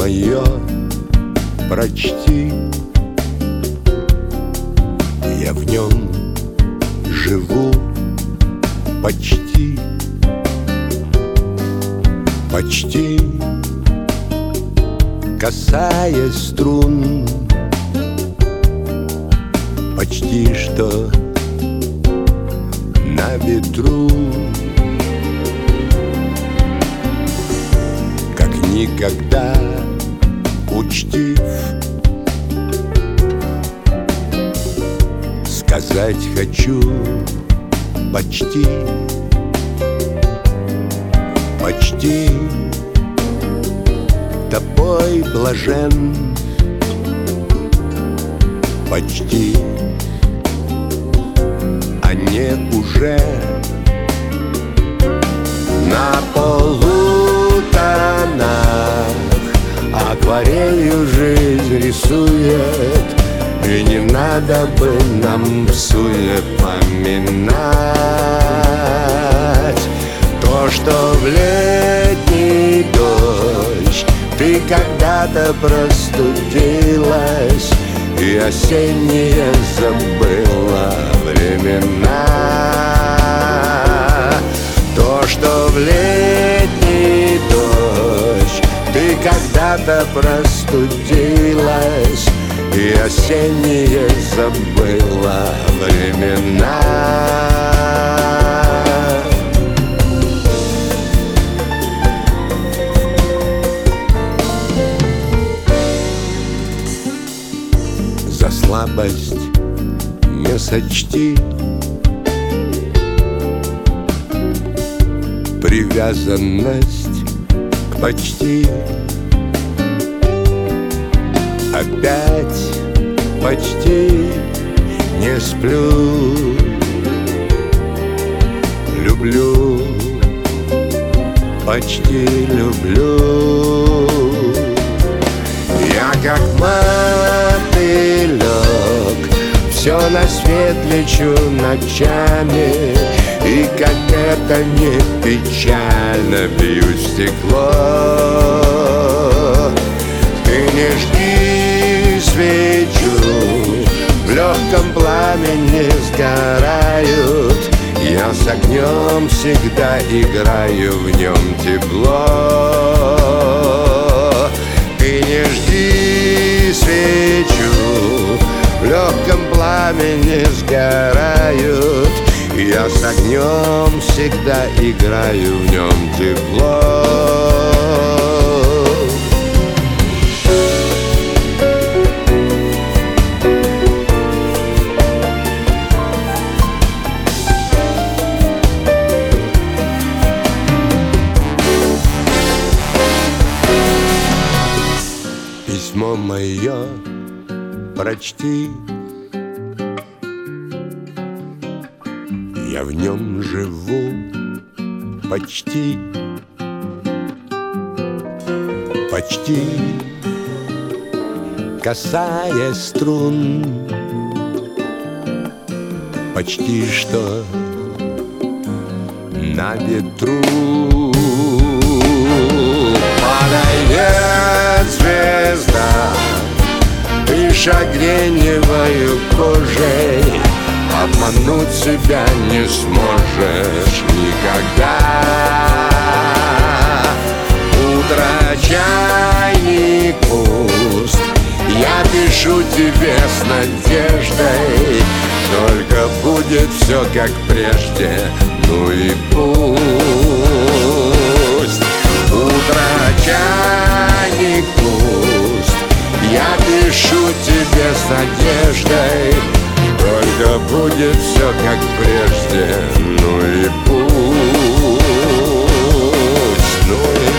мое прочти, я в нем живу почти, почти касаясь струн, почти что на ветру, как никогда учтив, сказать хочу почти, почти тобой блажен, почти, а не уже на полутонах акварелью жизнь рисует, и не надо бы нам всуе поминать то, что в летний дождь ты когда-то простудилась и осенние забыла времена. То, что в летний дождь ты когда-то простудилась и осенние забыла времена. За слабость не сочти привязанность к почти. Опять почти не сплю, люблю, почти люблю. Я как мотылек все на свет лечу ночами, и как это не печально, бью стекло. Ты не жди свечу, в легком пламени сгорают, я с огнем всегда играю, в нем тепло. Ты не жди свечу, в легком пламени сгорают, я с огнем всегда играю, в нем тепло. Письмо мое прочти, я в нем живу почти, почти касаясь струн, почти что на ветру. Подойдет звезда, дыша греневою кожей, обмануть себя не сможешь никогда. Утро, чайник пуст, я пишу тебе с надеждой, только будет все как прежде, ну и пусть. Утро, чайник пуст, я пишу тебе с надеждой, только будет все как прежде, ну и пусть, ну и